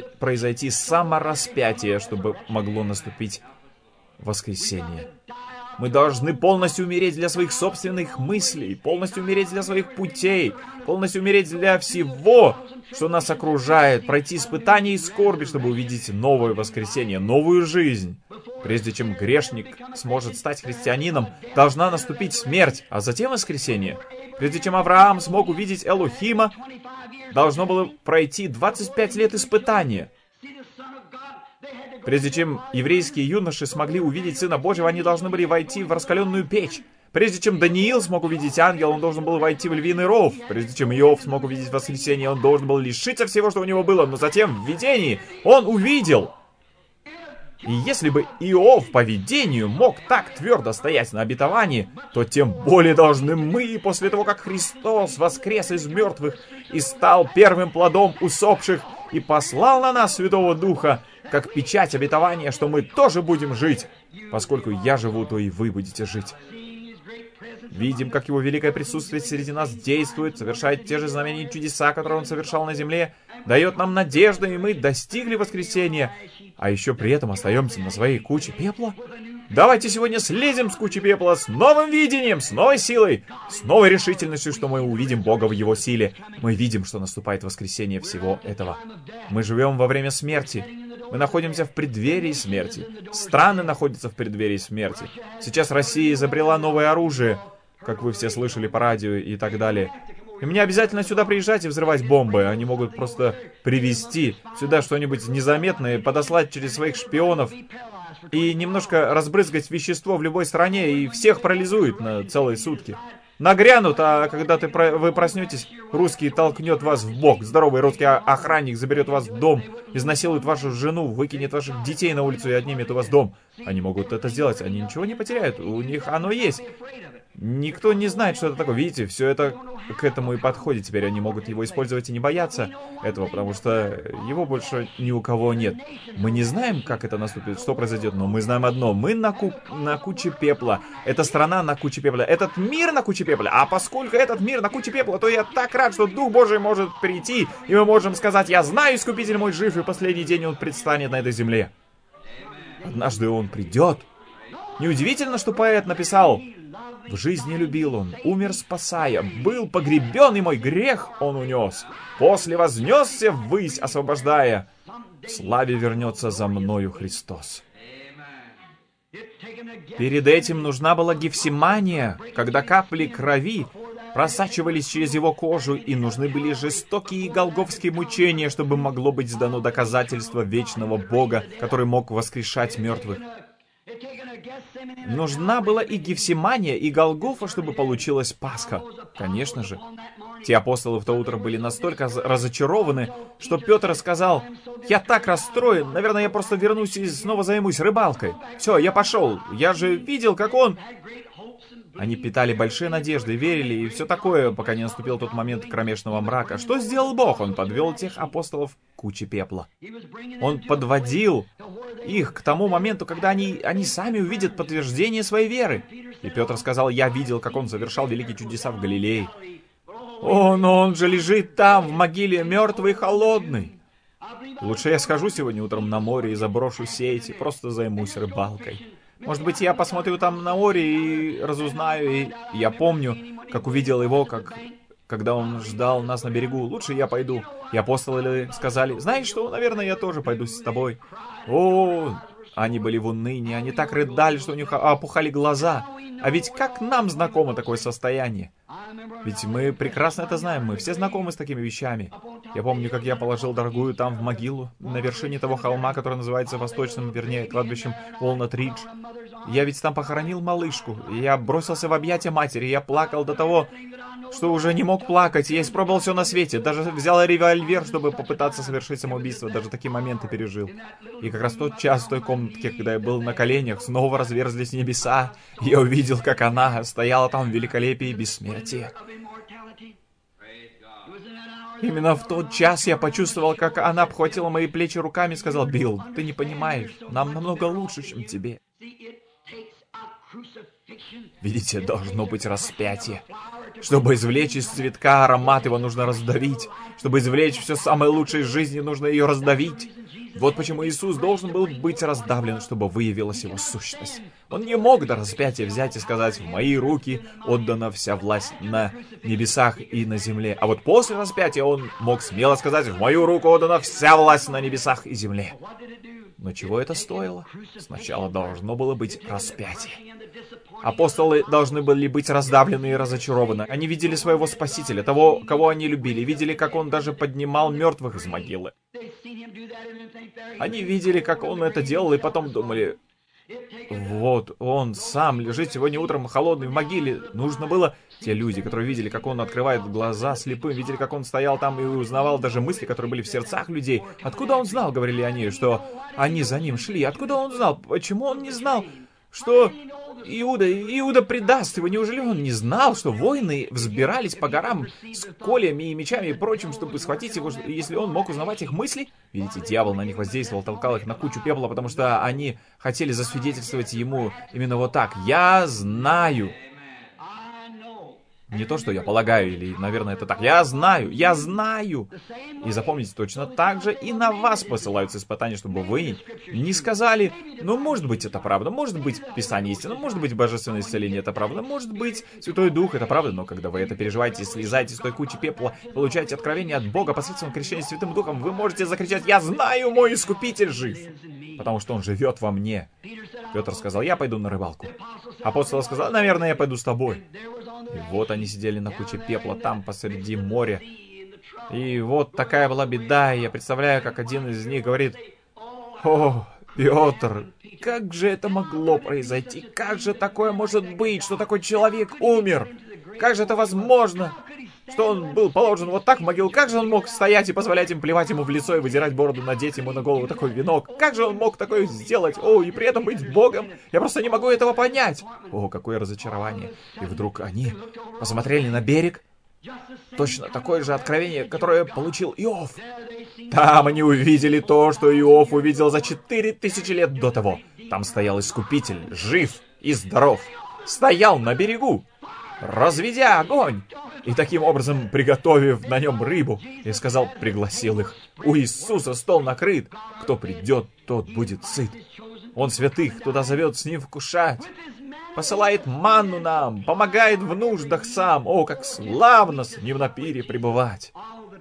произойти самораспятие, чтобы могло наступить воскресенье. Мы должны полностью умереть для своих собственных мыслей, полностью умереть для своих путей, полностью умереть для всего, что нас окружает, пройти испытания и скорби, чтобы увидеть новое воскресение, новую жизнь. Прежде чем грешник сможет стать христианином, должна наступить смерть, а затем воскресение. Прежде чем Авраам смог увидеть Элохима, должно было пройти 25 лет испытания. Прежде чем еврейские юноши смогли увидеть Сына Божьего, они должны были войти в раскаленную печь. Прежде чем Даниил смог увидеть ангела, он должен был войти в львиный ров. Прежде чем Иов смог увидеть воскресение, он должен был лишиться всего, что у него было. Но затем в видении он увидел. И если бы Иов по видению мог так твердо стоять на обетовании, то тем более должны мы, после того, как Христос воскрес из мертвых и стал первым плодом усопших и послал на нас Святого Духа, как печать обетования, что мы тоже будем жить. Поскольку я живу, то и вы будете жить. Видим, как Его великое присутствие среди нас действует, совершает те же знамения и чудеса, которые Он совершал на земле, дает нам надежду, и мы достигли воскресения, а еще при этом остаемся на своей куче пепла. Давайте сегодня слезем с кучи пепла с новым видением, с новой силой, с новой решительностью, что мы увидим Бога в Его силе. Мы видим, что наступает воскресение всего этого. Мы живем во время смерти. Мы находимся в преддверии смерти. Страны находятся в преддверии смерти. Сейчас Россия изобрела новое оружие, как вы все слышали по радио и так далее. И мне обязательно сюда приезжать и взрывать бомбы. Они могут просто привезти сюда что-нибудь незаметное, подослать через своих шпионов и немножко разбрызгать вещество в любой стране, и всех парализует на целые сутки. Нагрянут, а когда вы проснетесь, русский толкнет вас в бок. Здоровый русский охранник заберет вас в дом, изнасилует вашу жену, выкинет ваших детей на улицу и отнимет у вас дом. Они могут это сделать, они ничего не потеряют, у них оно есть. Никто не знает, что это такое. Видите, все это к этому и подходит. Теперь они могут его использовать и не бояться этого, потому что его больше ни у кого нет. Мы не знаем, как это наступит, что произойдет, но мы знаем одно. Мы на куче пепла. Эта страна на куче пепла. Этот мир на куче пепла. А поскольку этот мир на куче пепла, то я так рад, что Дух Божий может прийти, и мы можем сказать: я знаю, Искупитель мой жив, и последний день Он предстанет на этой земле. Однажды Он придет. Неудивительно, что поэт написал: в жизни любил Он, умер спасая, был погребен, и мой грех Он унес. После вознесся ввысь, освобождая. В славе вернется за мною Христос. Перед этим нужна была Гефсимания, когда капли крови просачивались через его кожу, и нужны были жестокие голгофские мучения, чтобы могло быть дано доказательство вечного Бога, который мог воскрешать мертвых. Нужна была и Гефсимания, и Голгофа, чтобы получилась Пасха. Конечно же. Те апостолы в то утро были настолько разочарованы, что Петр сказал: я так расстроен, наверное, я просто вернусь и снова займусь рыбалкой. Все, я пошел, я же видел, как он... Они питали большие надежды, верили и все такое, пока не наступил тот момент кромешного мрака. Что сделал Бог? Он подвел тех апостолов к куче пепла. Он подводил их к тому моменту, когда они сами увидят подтверждение своей веры. И Петр сказал: я видел, как он совершал великие чудеса в Галилее. О, но он же лежит там, в могиле, мертвый и холодный. Лучше я схожу сегодня утром на море и заброшу сети, просто займусь рыбалкой. Может быть, я посмотрю там на море и разузнаю, и я помню, как увидел его, когда он ждал нас на берегу. Лучше я пойду. И апостолы сказали: знаешь что, наверное, я тоже пойду с тобой. О, они были в унынии, они так рыдали, что у них опухали глаза. А ведь как нам знакомо такое состояние? Ведь мы прекрасно это знаем, мы все знакомы с такими вещами. Я помню, как я положил дорогую там в могилу, на вершине того холма, который называется восточным, вернее, кладбищем Уолнат-Ридж. Я ведь там похоронил малышку, и я бросился в объятия матери, я плакал до того, что уже не мог плакать, я испробовал все на свете, даже взял револьвер, чтобы попытаться совершить самоубийство, даже такие моменты пережил. И как раз тот час в той комнатке, когда я был на коленях, снова разверзлись небеса, и я увидел, как она стояла там в великолепии бессмертия. Именно в тот час я почувствовал, как она обхватила мои плечи руками и сказала: Билл, ты не понимаешь, нам намного лучше, чем тебе. Видите, должно быть распятие. Чтобы извлечь из цветка аромат, его нужно раздавить. Чтобы извлечь все самое лучшее из жизни, нужно ее раздавить. Вот почему Иисус должен был быть раздавлен, чтобы выявилась его сущность. Он не мог до распятия взять и сказать: «В мои руки отдана вся власть на небесах и на земле». А вот после распятия он мог смело сказать: «В мою руку отдана вся власть на небесах и земле». Но чего это стоило? Сначала должно было быть распятие. Апостолы должны были быть раздавлены и разочарованы. Они видели своего Спасителя, того, кого они любили, видели, как он даже поднимал мертвых из могилы. Они видели, как он это делал, и потом думали: вот он сам лежит сегодня утром холодный в могиле. Нужно было... Те люди, которые видели, как он открывает глаза слепым, видели, как он стоял там и узнавал даже мысли, которые были в сердцах людей. Откуда он знал, говорили они, что они за ним шли? Откуда он знал? Почему он не знал, что Иуда предаст его? Неужели он не знал, что воины взбирались по горам с кольями и мечами и прочим, чтобы схватить его, если он мог узнавать их мысли? Видите, дьявол на них воздействовал, толкал их на кучу пепла, потому что они хотели засвидетельствовать ему именно вот так: «Я знаю». Не то, что я полагаю, или, наверное, это так. Я знаю. И запомните, точно так же и на вас посылаются испытания, чтобы вы не сказали: ну, может быть, это правда, может быть, Писание истина, может быть, Божественное исцеление — это правда, может быть, Святой Дух — это правда. Но когда вы это переживаете, слезаете с той кучи пепла, получаете откровение от Бога посредством крещения Святым Духом, вы можете закричать: «Я знаю, мой Искупитель жив, потому что Он живет во мне». Петр сказал: «Я пойду на рыбалку». Апостол сказал: «Наверное, я пойду с тобой». И вот они сидели на куче пепла там посреди моря. И вот такая была беда. И я представляю, как один из них говорит: «О, Петр, как же это могло произойти? Как же такое может быть, что такой человек умер? Как же это возможно, что он был положен вот так в могилу? Как же он мог стоять и позволять им плевать ему в лицо и выдирать бороду, надеть ему на голову такой венок? Как же он мог такое сделать? О, и при этом быть Богом? Я просто не могу этого понять». О, какое разочарование. И вдруг они посмотрели на берег. Точно такое же откровение, которое получил Иов. Там они увидели то, что Иов увидел за 4000 лет до того. Там стоял Искупитель, жив и здоров. Стоял на берегу, разведя огонь, и таким образом приготовив на нем рыбу, и сказал, пригласил их: «У Иисуса стол накрыт, кто придет, тот будет сыт. Он святых туда зовет с ним вкушать, посылает манну нам, помогает в нуждах сам. О, как славно с ним на пире пребывать».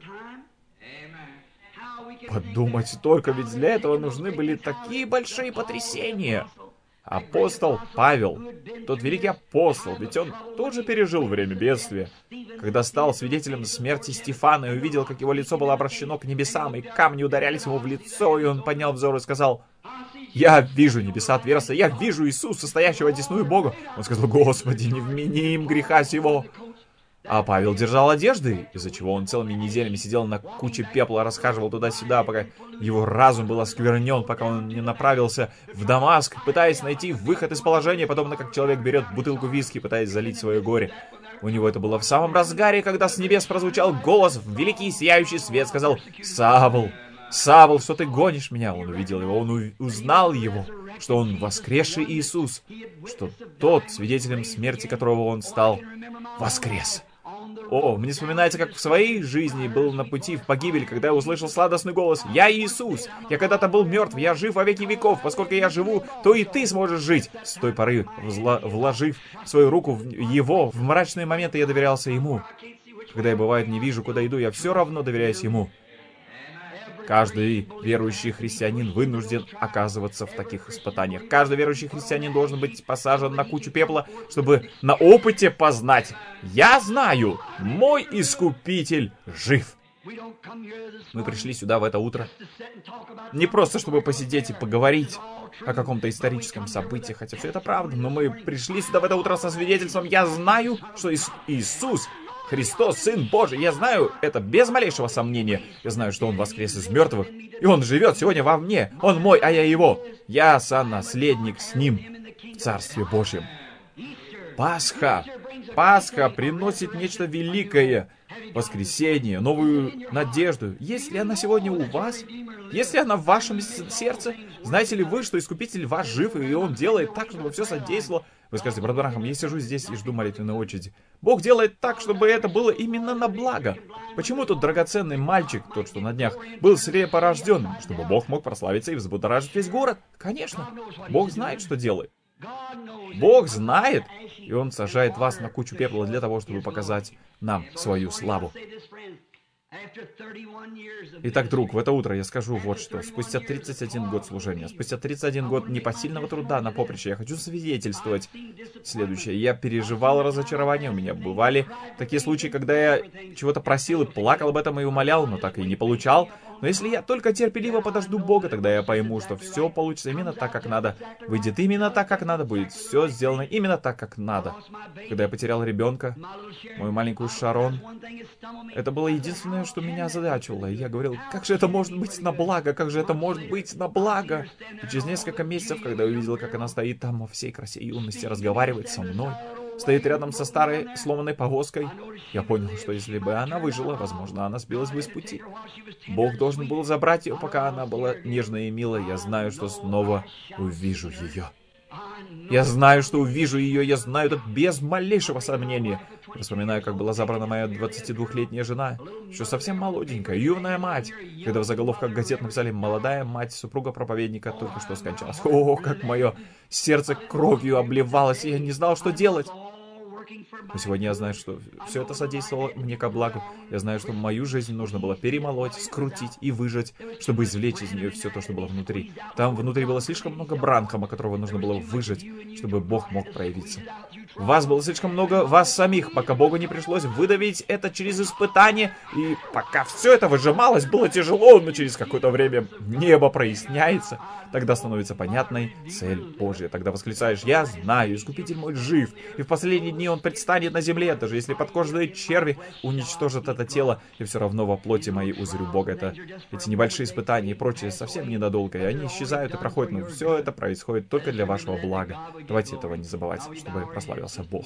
Подумать только, ведь для этого нужны были такие большие потрясения. Апостол Павел, тот великий апостол, ведь он тоже пережил время бедствия, когда стал свидетелем смерти Стефана и увидел, как его лицо было обращено к небесам, и камни ударялись ему в лицо, и он поднял взор и сказал: «Я вижу небеса отверстия, я вижу Иисуса, стоящего одесную Бога». Он сказал: «Господи, не вмени им греха сего». А Павел держал одежды, из-за чего он целыми неделями сидел на куче пепла, расхаживал туда-сюда, пока его разум был осквернен, пока он не направился в Дамаск, пытаясь найти выход из положения, подобно как человек берет бутылку виски, пытаясь залить свое горе. У него это было в самом разгаре, когда с небес прозвучал голос в великий сияющий свет, сказал: «Савл, Савл, что ты гонишь меня?» Он увидел его, он узнал его, что он воскресший Иисус, что тот, свидетелем смерти которого он стал, воскрес. О, мне вспоминается, как в своей жизни был на пути в погибель, когда я услышал сладостный голос: «Я Иисус! Я когда-то был мертв, я жив во веки веков. Поскольку я живу, то и ты сможешь жить». С той поры, вложив свою руку в его, в мрачные моменты я доверялся ему. Когда я, бывает, не вижу, куда иду, я все равно доверяюсь ему. Каждый верующий христианин вынужден оказываться в таких испытаниях. Каждый верующий христианин должен быть посажен на кучу пепла, чтобы на опыте познать: «Я знаю, мой Искупитель жив». Мы пришли сюда в это утро не просто, чтобы посидеть и поговорить о каком-то историческом событии, хотя все это правда, но мы пришли сюда в это утро со свидетельством: «Я знаю, что Иисус Христос, Сын Божий». Я знаю это без малейшего сомнения. Я знаю, что Он воскрес из мертвых, и Он живет сегодня во мне. Он мой, а я Его. Я сонаследник с Ним в Царстве Божьем. Пасха. Пасха приносит нечто великое. Воскресение, новую надежду. Есть ли она сегодня у вас? Есть ли она в вашем сердце? Знаете ли вы, что Искупитель ваш жив, и Он делает так, чтобы все содействовало Вы скажете: брат Бранхам, я сижу здесь и жду молитвенной очереди. Бог делает так, чтобы это было именно на благо. Почему тот драгоценный мальчик, тот, что на днях, был слепорожденным? Чтобы Бог мог прославиться и взбудоражить весь город? Конечно. Бог знает, что делает. Бог знает, и Он сажает вас на кучу пепла для того, чтобы показать нам свою славу. Итак, друг, в это утро я скажу вот что. Спустя 31 год служения, спустя 31 год непосильного труда на поприще, я хочу свидетельствовать следующее. Я переживал разочарование, у меня бывали такие случаи, когда я чего-то просил и плакал об этом и умолял, но так и не получал. Но если я только терпеливо подожду Бога, тогда я пойму, что все получится именно так, как надо. Выйдет именно так, как надо, будет все сделано именно так, как надо. Когда я потерял ребенка, мою маленькую Шарон, это было единственное, что меня озадачивало. И я говорил: как же это может быть на благо, как же это может быть на благо? И через несколько месяцев, когда я увидел, как она стоит там во всей красе юности, разговаривает со мной, стоит рядом со старой сломанной повозкой, я понял, что если бы она выжила, возможно, она сбилась бы с пути. Бог должен был забрать ее, пока она была нежная и милая. Я знаю, что снова увижу ее. Я знаю, что увижу ее, я знаю это без малейшего сомнения. Я вспоминаю, как была забрана моя 22-летняя жена, еще совсем молоденькая, юная мать, когда в заголовках газет написали: «Молодая мать супруга проповедника только что скончалась». О, как мое сердце кровью обливалось, и я не знал, что делать. Но сегодня я знаю, что все это содействовало мне ко благу. Я знаю, что мою жизнь нужно было перемолоть, скрутить и выжать, чтобы извлечь из нее все то, что было внутри. Там внутри было слишком много Бранхама, которого нужно было выжать, чтобы Бог мог проявиться. В вас было слишком много вас самих, пока Богу не пришлось выдавить это через испытание. И пока все это выжималось, было тяжело, но через какое-то время небо проясняется. Тогда становится понятной цель Божья. Тогда восклицаешь: «Я знаю, Искупитель мой жив, и в последние дни Он предстанет на земле. Даже если подкожные черви уничтожат это тело, и все равно во плоти моей узрю Бога». Эти небольшие испытания и прочее совсем ненадолго, и они исчезают и проходят, но все это происходит только для вашего блага. Давайте этого не забывать, чтобы прославился Бог.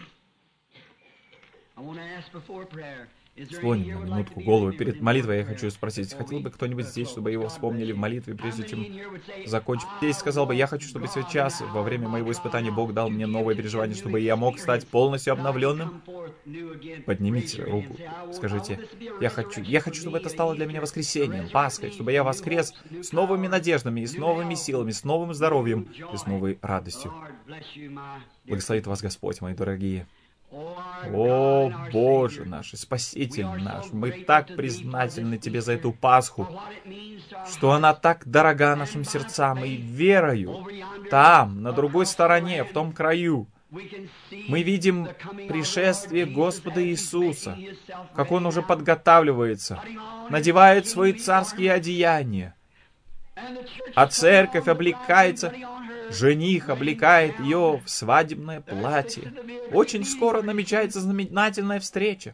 Склоним на минутку голову. Перед молитвой я хочу спросить: хотел бы кто-нибудь здесь, чтобы его вспомнили в молитве, прежде чем закончить? Здесь сказал бы: я хочу, чтобы сейчас, во время моего испытания, Бог дал мне новое переживание, чтобы я мог стать полностью обновленным. Поднимите руку, скажите: я хочу, чтобы это стало для меня воскресением, Пасхой, чтобы я воскрес с новыми надеждами, и с новыми силами, с новым здоровьем и с новой радостью. Благословит вас Господь, мои дорогие. О, Боже наш, Спаситель наш, мы так признательны Тебе за эту Пасху, что она так дорога нашим сердцам, и верою там, на другой стороне, в том краю, мы видим пришествие Господа Иисуса, как Он уже подготавливается, надевает свои царские одеяния, а церковь облекается, жених облекает ее в свадебное платье. Очень скоро намечается знаменательная встреча.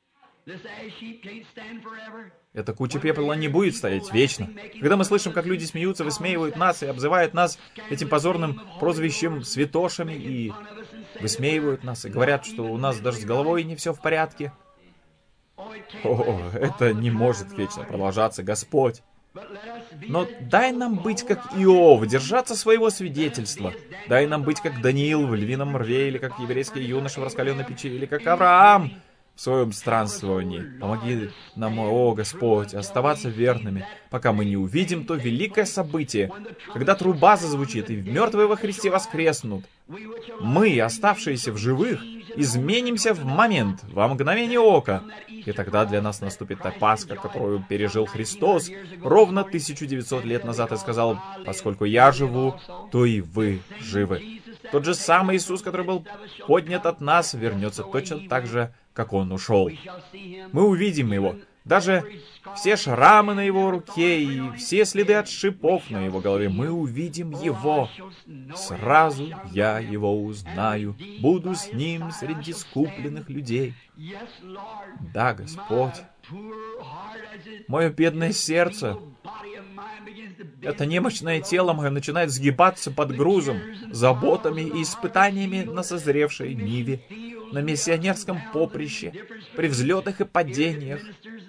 Эта куча пепла не будет стоять вечно. Когда мы слышим, как люди смеются, высмеивают нас и обзывают нас этим позорным прозвищем святошами, и высмеивают нас, и говорят, что у нас даже с головой не все в порядке. О, это не может вечно продолжаться, Господь. Но дай нам быть как Иов, держаться своего свидетельства. Дай нам быть как Даниил в львином рве, или как еврейский юноша в раскаленной печи, или как Авраам в своем странствовании. Помоги нам, о Господь, оставаться верными, пока мы не увидим то великое событие, когда труба зазвучит и мертвые во Христе воскреснут. Мы, оставшиеся в живых, изменимся в момент, во мгновение ока. И тогда для нас наступит та Пасха, которую пережил Христос ровно 1900 лет назад и сказал: «Поскольку я живу, то и вы живы». Тот же самый Иисус, который был поднят от нас, вернется точно так же, как Он ушел. Мы увидим Его. Даже все шрамы на Его руке и все следы от шипов на Его голове, мы увидим Его. Сразу я Его узнаю, буду с Ним среди скупленных людей. Да, Господь, мое бедное сердце, это немощное тело мое начинает сгибаться под грузом, заботами и испытаниями на созревшей ниве, на миссионерском поприще, при взлетах и падениях.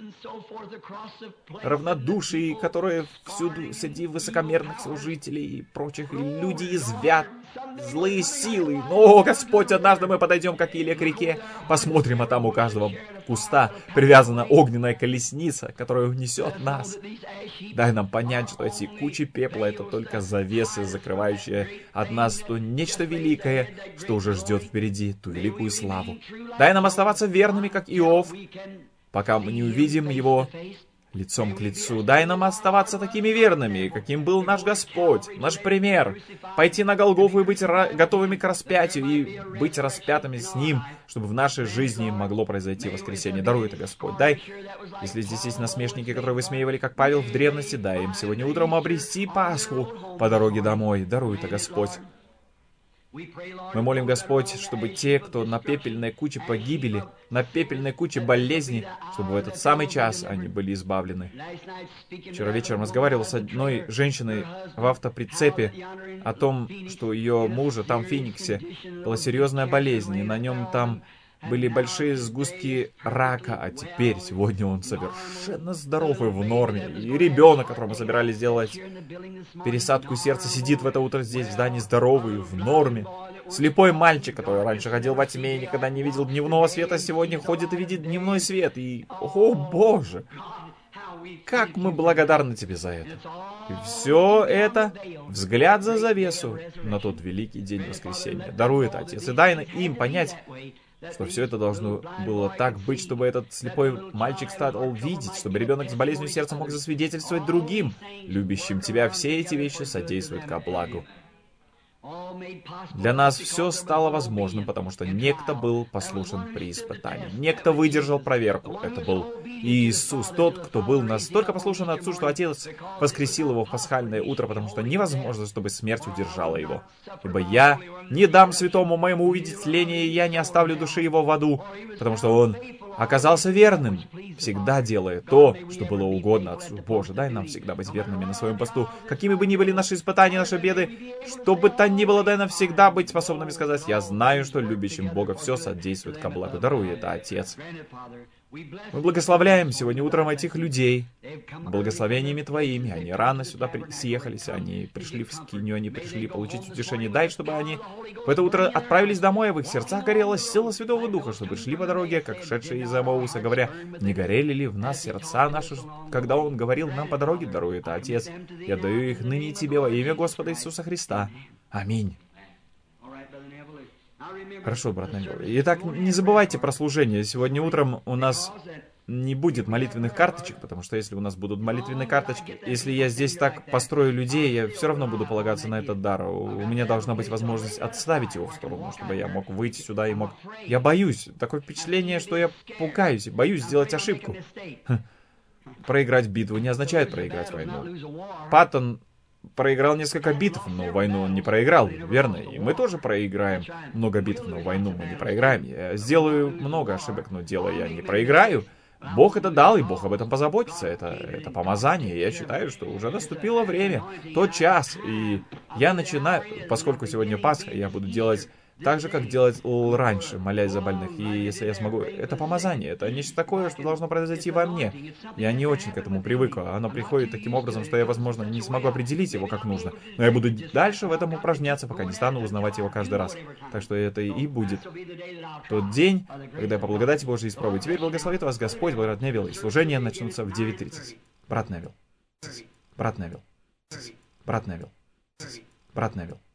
равнодушие, которое всюду среди высокомерных служителей и прочих, и люди извят, злые силы. Но, Господь, однажды мы подойдем, как Илия, к реке, посмотрим, а там у каждого куста привязана огненная колесница, которая унесет нас. Дай нам понять, что эти кучи пепла — это только завесы, закрывающие от нас то нечто великое, что уже ждет впереди, ту великую славу. Дай нам оставаться верными, как Иов, пока мы не увидим его лицом к лицу. Дай нам оставаться такими верными, каким был наш Господь, наш пример. Пойти на Голгофу и быть готовыми к распятию, и быть распятыми с Ним, чтобы в нашей жизни могло произойти воскресение. Даруй это, Господь. Дай, если здесь есть насмешники, которые высмеивали, как Павел в древности, дай им сегодня утром обрести Пасху по дороге домой. Даруй это, Господь. Мы молим, Господь, чтобы те, кто на пепельной куче погибели, на пепельной куче болезни, чтобы в этот самый час они были избавлены. Вчера вечером разговаривал с одной женщиной в автоприцепе о том, что ее мужа там в Фениксе была серьезная болезнь, и на нем там были большие сгустки рака, а теперь, сегодня он совершенно здоровый, в норме. И ребенок, которому собирались сделать пересадку сердца, сидит в это утро здесь, в здании, здоровый, в норме. Слепой мальчик, который раньше ходил во тьме и никогда не видел дневного света, сегодня ходит и видит дневной свет. И, о Боже, как мы благодарны Тебе за это. И все это взгляд за завесу на тот великий день воскресения. Даруй это, Отец, и дай им понять, что все это должно было так быть, чтобы этот слепой мальчик стал видеть, чтобы ребенок с болезнью сердца мог засвидетельствовать другим, любящим Тебя. Все эти вещи содействуют ко благу. Для нас все стало возможным, потому что некто был послушен при испытании. Некто выдержал проверку. Это был Иисус, тот, кто был настолько послушен Отцу, что Отец воскресил его в пасхальное утро, потому что невозможно, чтобы смерть удержала его. Ибо я не дам святому моему увидеть тление, и я не оставлю души его в аду, потому что он оказался верным, всегда делая то, что было угодно Отцу. Боже, дай нам всегда быть верными на своем посту. Какими бы ни были наши испытания, наши беды, что бы то ни было, дай нам всегда быть способными сказать: «Я знаю, что любящим Бога все содействует ко благу». Даруй это, Отец. Мы благословляем сегодня утром этих людей благословениями Твоими. Они рано сюда съехались, они пришли в скинию, они пришли получить утешение. Дай, чтобы они в это утро отправились домой, а в их сердцах горела сила Святого Духа, чтобы шли по дороге, как шедшие из Эмауса, говоря: «Не горели ли в нас сердца наши, когда Он говорил нам по дороге?» Даруй это, Отец. Я даю их ныне Тебе во имя Господа Иисуса Христа. Аминь. Хорошо, брат Невилл. Итак, не забывайте про служение. Сегодня утром у нас не будет молитвенных карточек, потому что если у нас будут молитвенные карточки, если я здесь так построю людей, я все равно буду полагаться на этот дар. У меня должна быть возможность отставить его в сторону, чтобы я мог выйти сюда и мог... Я боюсь. Такое впечатление, что я пугаюсь, боюсь сделать ошибку. Проиграть битву не означает проиграть войну. Паттон проиграл несколько битв, но войну он не проиграл, верно? И мы тоже проиграем много битв, но войну мы не проиграем. Я сделаю много ошибок, но дело я не проиграю. Бог это дал, и Бог об этом позаботится. Это помазание. Я считаю, что уже наступило время, тот час. И я начинаю, поскольку сегодня Пасха, я буду делать так же, как делал раньше, молясь за больных. И если я смогу... Это помазание, это нечто такое, что должно произойти во мне. Я не очень к этому привык. Оно приходит таким образом, что я, возможно, не смогу определить его как нужно. Но я буду дальше в этом упражняться, пока не стану узнавать его каждый раз. Так что это и будет тот день, когда я по благодати Божьей испробую. Теперь благословит вас Господь, брат Невилл, и служения начнутся в 9:30. Брат Невилл. Брат Невилл. Брат Невилл. Брат Невилл.